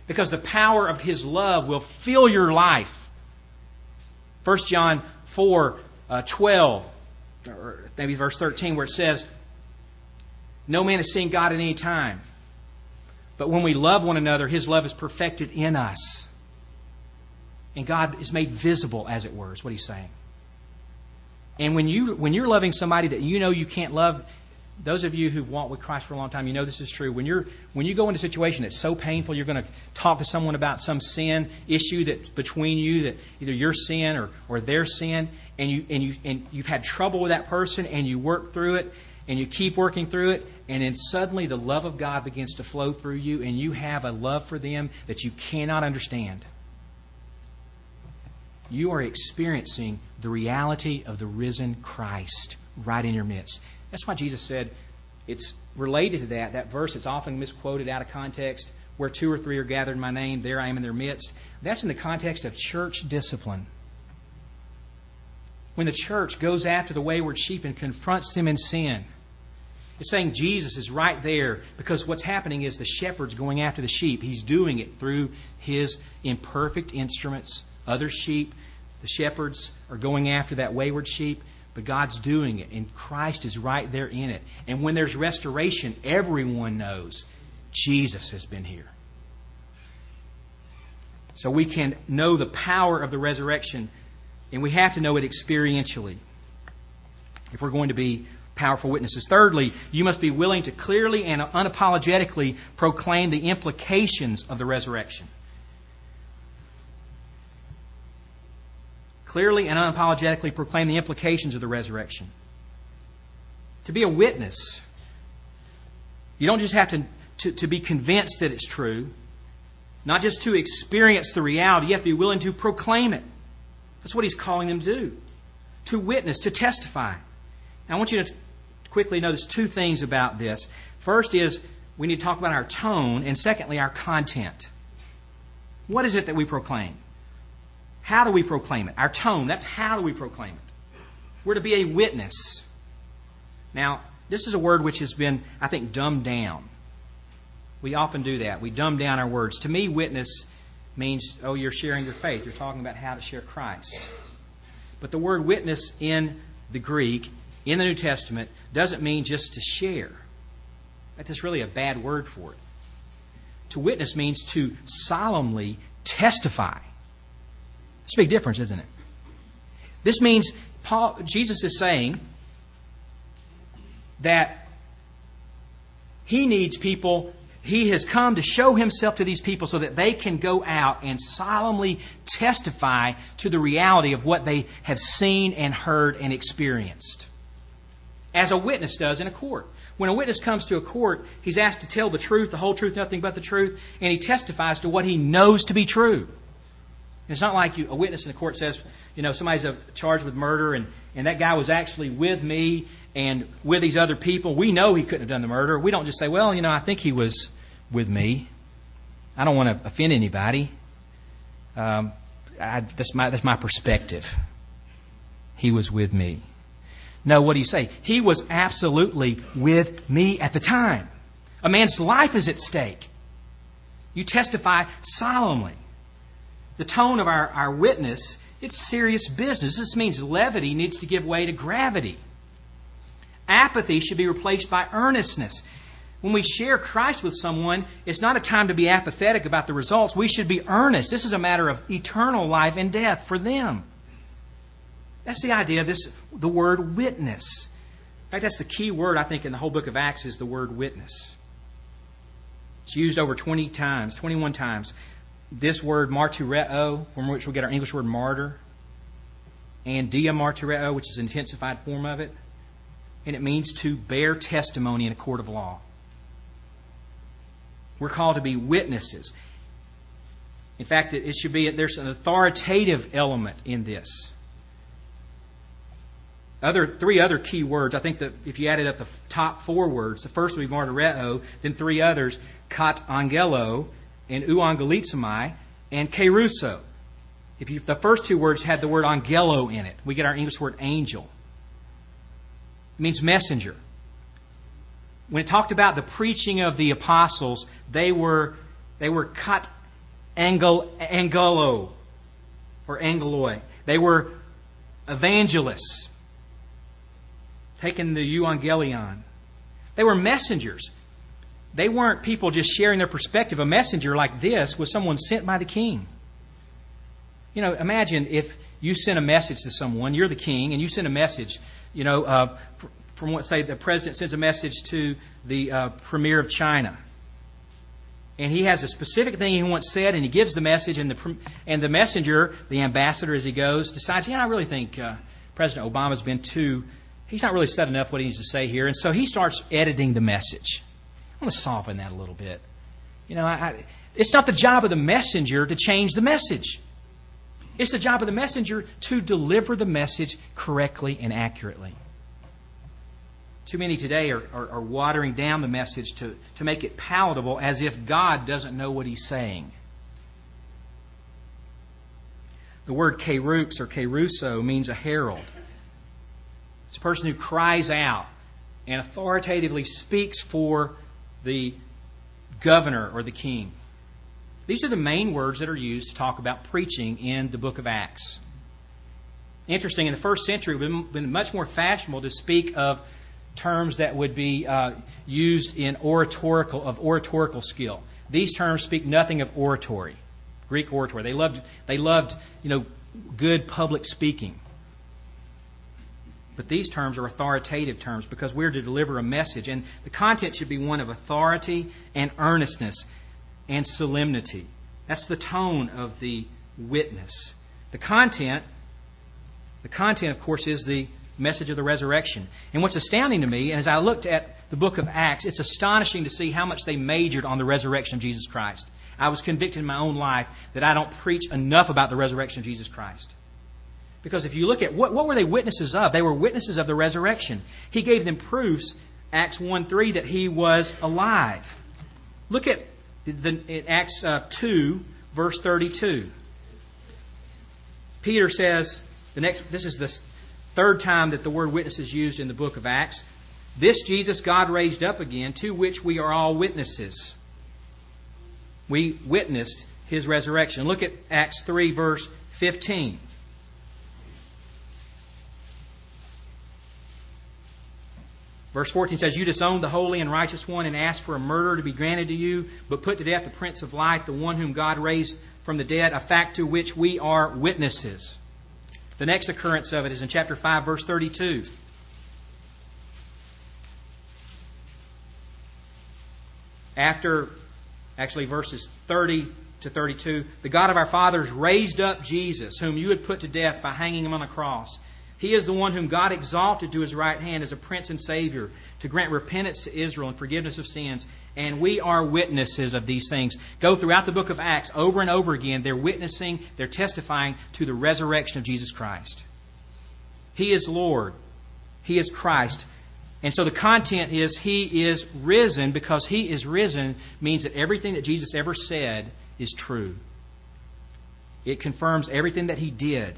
Because the power of His love will fill your life. First John four, uh, twelve, or maybe verse thirteen, where it says, no man has seen God at any time. But when we love one another, His love is perfected in us. And God is made visible, as it were, is what He's saying. And when, you, when you're loving somebody that you know you can't love, those of you who've walked with Christ for a long time, you know this is true. When you're when you go into a situation that's so painful, you're going to talk to someone about some sin issue that's between you, that either your sin or, or their sin, and you and you and you've had trouble with that person, and you work through it, and you keep working through it, and then suddenly the love of God begins to flow through you, and you have a love for them that you cannot understand. You are experiencing the reality of the risen Christ right in your midst. That's why Jesus said, it's related to that. That verse, it's often misquoted out of context. Where two or three are gathered in my name, there I am in their midst. That's in the context of church discipline. When the church goes after the wayward sheep and confronts them in sin, it's saying Jesus is right there, because what's happening is the shepherd's going after the sheep. He's doing it through His imperfect instruments. Other sheep, the shepherds are going after that wayward sheep. But God's doing it, and Christ is right there in it. And when there's restoration, everyone knows Jesus has been here. So we can know the power of the resurrection, and we have to know it experientially if we're going to be powerful witnesses. Thirdly, you must be willing to clearly and unapologetically proclaim the implications of the resurrection. Clearly and unapologetically proclaim the implications of the resurrection. To be a witness, you don't just have to, to, to be convinced that it's true, not just to experience the reality, you have to be willing to proclaim it. That's what He's calling them to do. To witness, to testify. Now I want you to quickly notice two things about this. First is, we need to talk about our tone, and secondly, our content. What is it that we proclaim? How do we proclaim it? Our tone, that's how do we proclaim it. We're to be a witness. Now, this is a word which has been, I think, dumbed down. We often do that. We dumb down our words. To me, witness means, oh, you're sharing your faith. You're talking about how to share Christ. But the word witness in the Greek, in the New Testament, doesn't mean just to share. That's really a bad word for it. To witness means to solemnly testify. It's a big difference, isn't it? This means Paul, Jesus is saying that He needs people, He has come to show Himself to these people so that they can go out and solemnly testify to the reality of what they have seen and heard and experienced. As a witness does in a court. When a witness comes to a court, he's asked to tell the truth, the whole truth, nothing but the truth, and he testifies to what he knows to be true. It's not like you, a witness in a court says, you know, somebody's charged with murder and, and that guy was actually with me and with these other people. We know he couldn't have done the murder. We don't just say, well, you know, I think he was with me. I don't want to offend anybody. Um, I, that's my that's my perspective. He was with me. No, what do you say? He was absolutely with me at the time. A man's life is at stake. You testify solemnly. The tone of our, our witness, it's serious business. This means levity needs to give way to gravity. Apathy should be replaced by earnestness. When we share Christ with someone, it's not a time to be apathetic about the results. We should be earnest. This is a matter of eternal life and death for them. That's the idea of this, the word witness. In fact, that's the key word, I think, in the whole book of Acts is the word witness. It's used over twenty times, twenty-one times. This word martyreo, from which we get our English word martyr, and dia martyreo, which is an intensified form of it. And it means to bear testimony in a court of law. We're called to be witnesses. In fact, it should be, there's an authoritative element in this. Other three other key words, I think that if you added up the top four words, the first would be martyreo, then three others, kat angelo, and euangelizomai, and keruso. If you, the first two words had the word angelo in it, we get our English word angel. It means messenger. When it talked about the preaching of the apostles, they were they were kat angel, angelo or angeloi. They were evangelists, taking the euangelion. They were messengers. They weren't people just sharing their perspective. A messenger like this was someone sent by the king. You know, imagine if you sent a message to someone, you're the king, and you send a message, you know, uh, from what, say, the president sends a message to the uh, premier of China. And he has a specific thing he wants said, and he gives the message, and the and the messenger, the ambassador as he goes, decides, yeah, I really think uh, President Obama's been too, he's not really said enough what he needs to say here. And so he starts editing the message. I want to soften that a little bit. You know, I, I, it's not the job of the messenger to change the message. It's the job of the messenger to deliver the message correctly and accurately. Too many today are, are, are watering down the message to, to make it palatable as if God doesn't know what He's saying. The word kerux or keruso means a herald. It's a person who cries out and authoritatively speaks for the governor or the king. These are the main words that are used to talk about preaching in the book of Acts. Interesting, in the first century, it would have been much more fashionable to speak of terms that would be uh, used in oratorical of oratorical skill. These terms speak nothing of oratory, Greek oratory. They loved they loved you know good public speaking. But these terms are authoritative terms because we're to deliver a message, and the content should be one of authority and earnestness and solemnity. That's the tone of the witness. The content, the content, of course, is the message of the resurrection. And what's astounding to me, as I looked at the book of Acts, it's astonishing to see how much they majored on the resurrection of Jesus Christ. I was convicted in my own life that I don't preach enough about the resurrection of Jesus Christ. Because if you look at what, what were they witnesses of? They were witnesses of the resurrection. He gave them proofs, Acts one three, that He was alive. Look at the, in Acts uh, two, verse thirty-two. Peter says, the next. This is the third time that the word witness is used in the book of Acts. This Jesus God raised up again, to which we are all witnesses. We witnessed His resurrection. Look at Acts three, verse fifteen. Verse fourteen says, you disowned the holy and righteous one and asked for a murderer to be granted to you, but put to death the Prince of Life, the one whom God raised from the dead, a fact to which we are witnesses. The next occurrence of it is in chapter five, verse thirty-two. After, actually verses thirty to thirty-two, the God of our fathers raised up Jesus, whom you had put to death by hanging Him on the cross. He is the one whom God exalted to His right hand as a Prince and Savior, to grant repentance to Israel and forgiveness of sins. And we are witnesses of these things. Go throughout the book of Acts over and over again. They're witnessing, they're testifying to the resurrection of Jesus Christ. He is Lord. He is Christ. And so the content is He is risen. Because He is risen means that everything that Jesus ever said is true. It confirms everything that He did.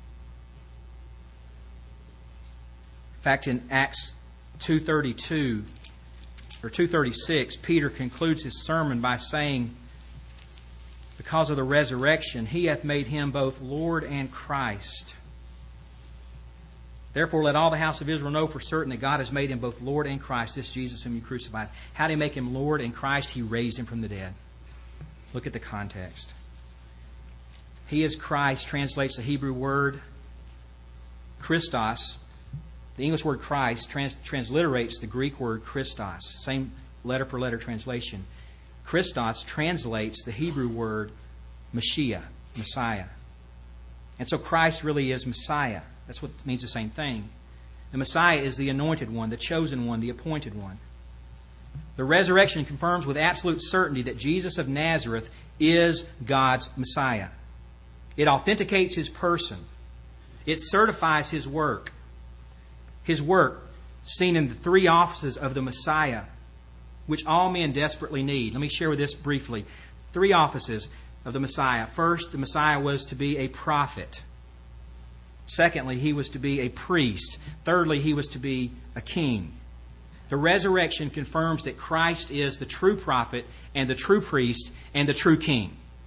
In fact, in Acts two thirty-two or two thirty-six, Peter concludes his sermon by saying, because of the resurrection, He hath made Him both Lord and Christ. Therefore, let all the house of Israel know for certain that God has made Him both Lord and Christ, this Jesus whom you crucified. How did He make Him Lord and Christ? He raised Him from the dead. Look at the context. He is Christ translates the Hebrew word Christos. The English word Christ trans- transliterates the Greek word Christos. Same letter for letter translation. Christos translates the Hebrew word Mashiach, Messiah. And so Christ really is Messiah. That's what means the same thing. The Messiah is the anointed one, the chosen one, the appointed one. The resurrection confirms with absolute certainty that Jesus of Nazareth is God's Messiah. It authenticates His person. It certifies His work. His work, seen in the three offices of the Messiah, which all men desperately need. Let me share with this briefly. Three offices of the Messiah. First, the Messiah was to be a prophet. Secondly, He was to be a priest. Thirdly, He was to be a king. The resurrection confirms that Christ is the true prophet and the true priest and the true king.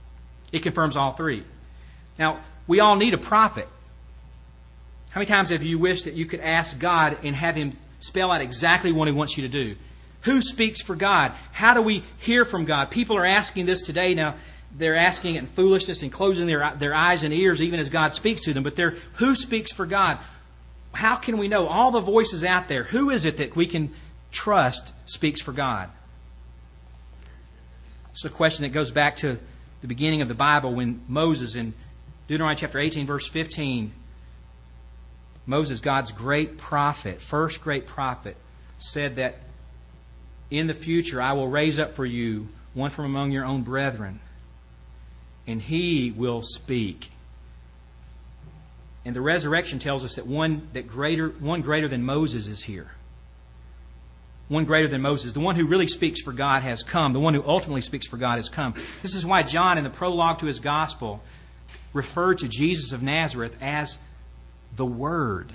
It confirms all three. Now, we all need a prophet. How many times have you wished that you could ask God and have Him spell out exactly what He wants you to do? Who speaks for God? How do we hear from God? People are asking this today. Now, they're asking it in foolishness and closing their, their eyes and ears even as God speaks to them. But they're, who speaks for God? How can we know? All the voices out there, who is it that we can trust speaks for God? It's a question that goes back to the beginning of the Bible when Moses in Deuteronomy chapter eighteen, verse fifteen, Moses, God's great prophet, first great prophet, said that in the future I will raise up for you one from among your own brethren, and he will speak. And the resurrection tells us that one that greater one greater than Moses is here. One greater than Moses. The one who really speaks for God has come. The one who ultimately speaks for God has come. This is why John, in the prologue to his gospel, referred to Jesus of Nazareth as the Word.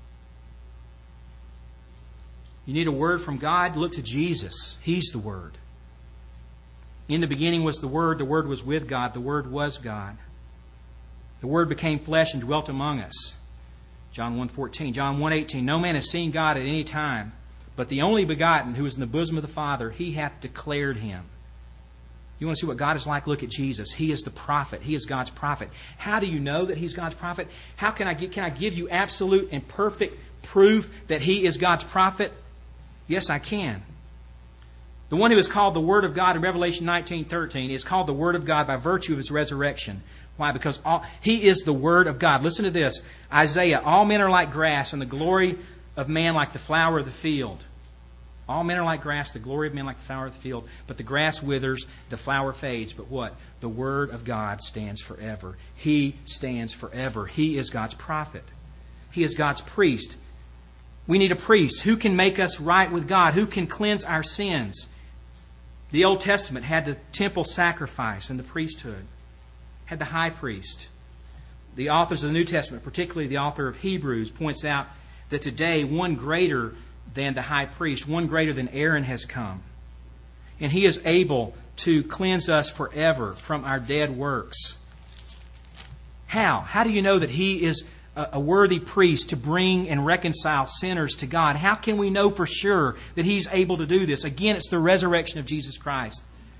You need a word from God? Look to Jesus. He's the Word. In the beginning was the Word. The Word was with God. The Word was God. The Word became flesh and dwelt among us. John one fourteen. John one eighteen. No man has seen God at any time, but the only begotten who is in the bosom of the Father, He hath declared Him. You want to see what God is like? Look at Jesus. He is the prophet. He is God's prophet. How do you know that He's God's prophet? How can I, get, can I give you absolute and perfect proof that He is God's prophet? Yes, I can. The one who is called the Word of God in Revelation nineteen thirteen is called the Word of God by virtue of His resurrection. Why? Because all, He is the Word of God. Listen to this. Isaiah, all men are like grass, and the glory of man like the flower of the field. All men are like grass, the glory of men like the flower of the field. But the grass withers, the flower fades. But what? The Word of God stands forever. He stands forever. He is God's prophet. He is God's priest. We need a priest. Who can make us right with God? Who can cleanse our sins? The Old Testament had the temple sacrifice and the priesthood. Had the high priest. The authors of the New Testament, particularly the author of Hebrews, points out that today one greater than the high priest, one greater than Aaron has come. And he is able to cleanse us forever from our dead works. How? How do you know that he is a worthy priest to bring and reconcile sinners to God? How can we know for sure that he's able to do this? Again, it's the resurrection of Jesus Christ.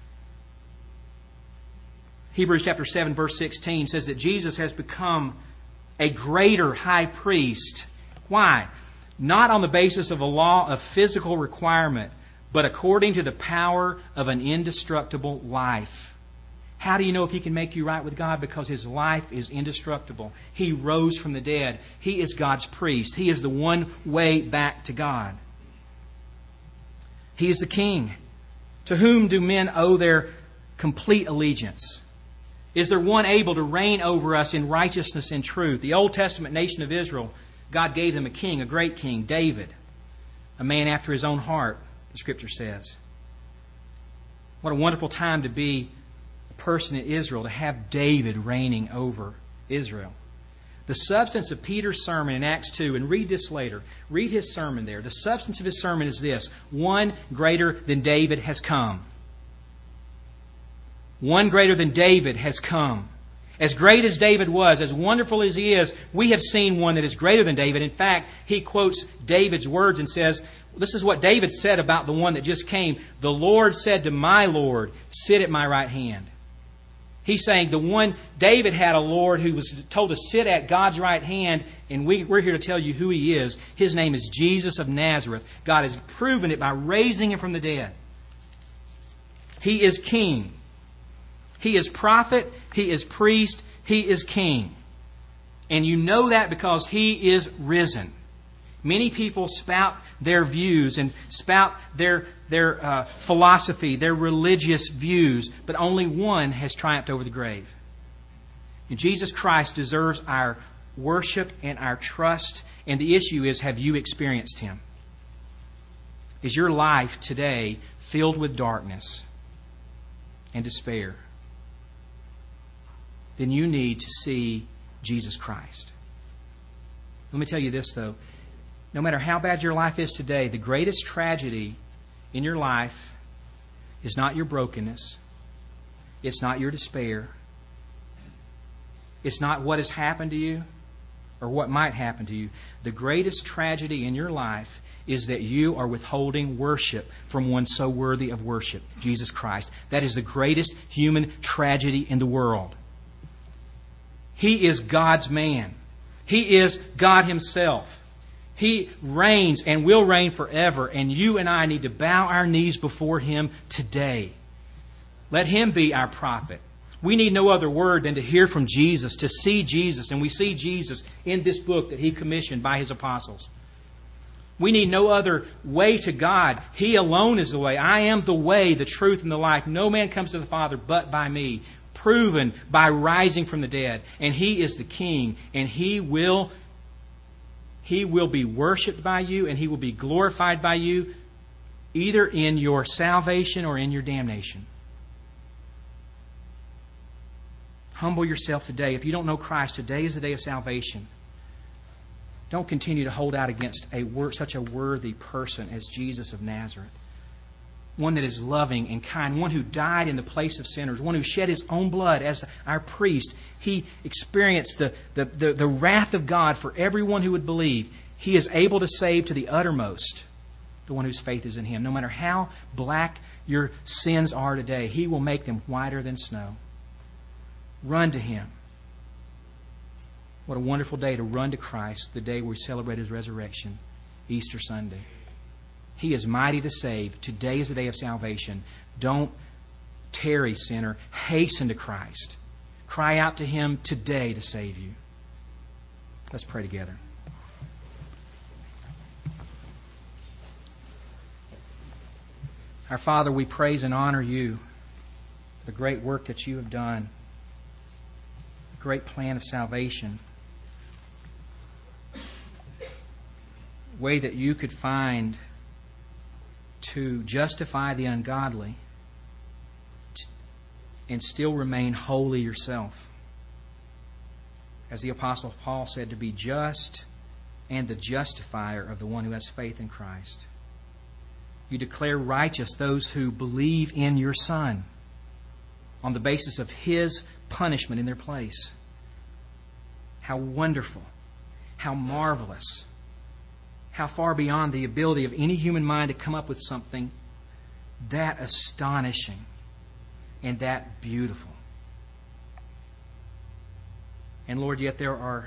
Hebrews chapter seven, verse sixteen says that Jesus has become a greater high priest. Why? Not on the basis of a law of physical requirement, but according to the power of an indestructible life. How do you know if He can make you right with God? Because His life is indestructible. He rose from the dead. He is God's priest. He is the one way back to God. He is the King. To whom do men owe their complete allegiance? Is there one able to reign over us in righteousness and truth? The Old Testament nation of Israel, God gave them a king, a great king, David, a man after His own heart, the Scripture says. What a wonderful time to be a person in Israel, to have David reigning over Israel. The substance of Peter's sermon in Acts two, and read this later, read his sermon there. The substance of his sermon is this: one greater than David has come. One greater than David has come. As great as David was, as wonderful as he is, we have seen one that is greater than David. In fact, he quotes David's words and says, this is what David said about the one that just came. The Lord said to my Lord, sit at my right hand. He's saying the one, David had a Lord who was told to sit at God's right hand, and we, we're here to tell you who He is. His name is Jesus of Nazareth. God has proven it by raising Him from the dead. He is King. He is prophet. He is priest. He is king. And you know that because He is risen. Many people spout their views and spout their, their uh, philosophy, their religious views, but only one has triumphed over the grave. And Jesus Christ deserves our worship and our trust. And the issue is, have you experienced Him? Is your life today filled with darkness and despair? Then you need to see Jesus Christ. Let me tell you this, though. No matter how bad your life is today, the greatest tragedy in your life is not your brokenness. It's not your despair. It's not what has happened to you or what might happen to you. The greatest tragedy in your life is that you are withholding worship from one so worthy of worship, Jesus Christ. That is the greatest human tragedy in the world. He is God's man. He is God Himself. He reigns and will reign forever, and you and I need to bow our knees before Him today. Let Him be our prophet. We need no other word than to hear from Jesus, to see Jesus, and we see Jesus in this book that He commissioned by His apostles. We need no other way to God. He alone is the way. I am the way, the truth, and the life. No man comes to the Father but by me, proven by rising from the dead. And He is the King, and He will, He will be worshipped by you, and He will be glorified by you, either in your salvation or in your damnation. Humble yourself today. If you don't know Christ, today is the day of salvation. Don't continue to hold out against a such a worthy person as Jesus of Nazareth. One that is loving and kind. One who died in the place of sinners. One who shed His own blood as our priest. He experienced the, the, the, the wrath of God for everyone who would believe. He is able to save to the uttermost the one whose faith is in Him. No matter how black your sins are today, He will make them whiter than snow. Run to Him. What a wonderful day to run to Christ, the day we celebrate His resurrection, Easter Sunday. He is mighty to save. Today is the day of salvation. Don't tarry, sinner. Hasten to Christ. Cry out to Him today to save you. Let's pray together. Our Father, we praise and honor You for the great work that You have done, the great plan of salvation. Way that You could find to justify the ungodly and still remain holy Yourself. As the Apostle Paul said, to be just and the justifier of the one who has faith in Christ. You declare righteous those who believe in Your Son on the basis of His punishment in their place. How wonderful, how marvelous. How far beyond the ability of any human mind to come up with something that astonishing and that beautiful. And Lord, yet there are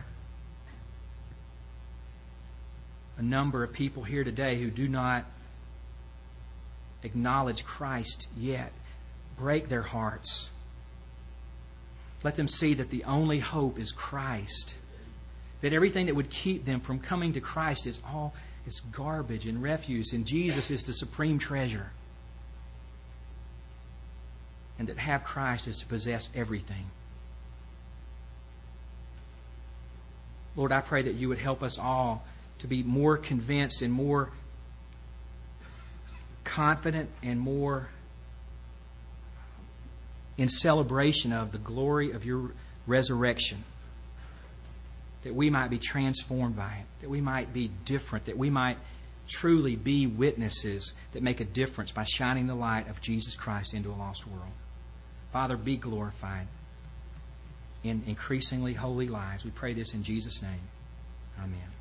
a number of people here today who do not acknowledge Christ yet. Break their hearts. Let them see that the only hope is Christ. That everything that would keep them from coming to Christ is all is garbage and refuse, and Jesus is the supreme treasure. And that have Christ is to possess everything. Lord, I pray that You would help us all to be more convinced and more confident and more in celebration of the glory of Your resurrection. That we might be transformed by it. That we might be different. That we might truly be witnesses that make a difference by shining the light of Jesus Christ into a lost world. Father, be glorified in increasingly holy lives. We pray this in Jesus' name. Amen.